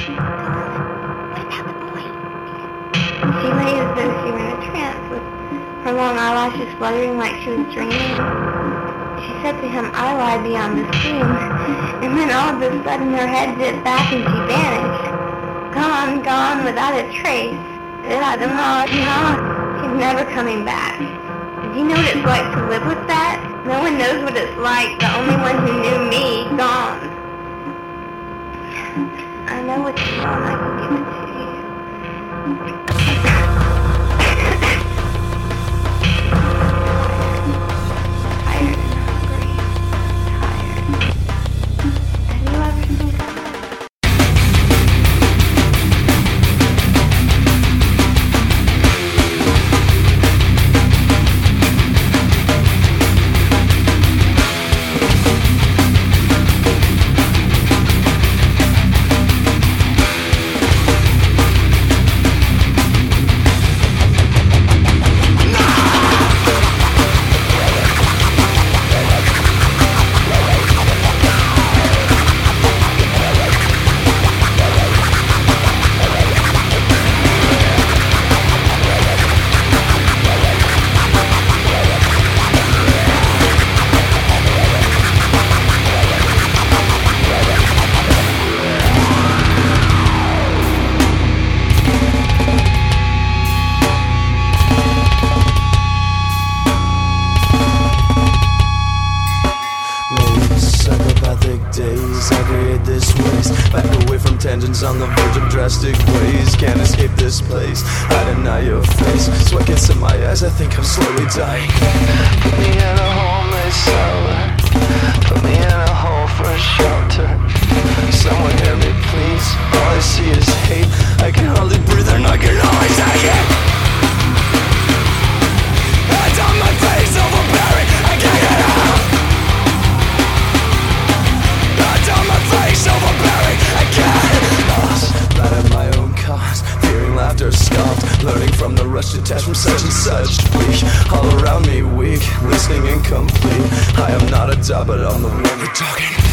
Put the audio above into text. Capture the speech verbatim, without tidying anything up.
She lay as though she were in a trance, with her long eyelashes fluttering like she was dreaming. She said to him, "I lie beyond the stream," and then all of a sudden her head dipped back and she vanished. Gone, gone, without a trace. I don't know, no, she's never coming back. Do you know what it's like to live with that? No one knows what it's like. The only one who knew me, gone. I know what you want, I can give it to you. Tired and hungry. Tired. Have you ever seen God? Days, I create this waste. Back away from tangents on the verge of drastic ways. Can't escape this place, I deny your face. Sweat gets in my eyes, I think I'm slowly dying. Put me in a homeless cellar. Put me in a hole for shelter. Someone hear me please. All I see is hate. I can hardly breathe and I can always take it. Hands on my face, overbearing, I can't get out. Overbearing, I can't. Lost, bad at my own cause, fearing laughter scoffed, learning from the rush, detached from such and such. Weak, all around me weak, listening incomplete. I am not a dog, but I'm the one you're talking.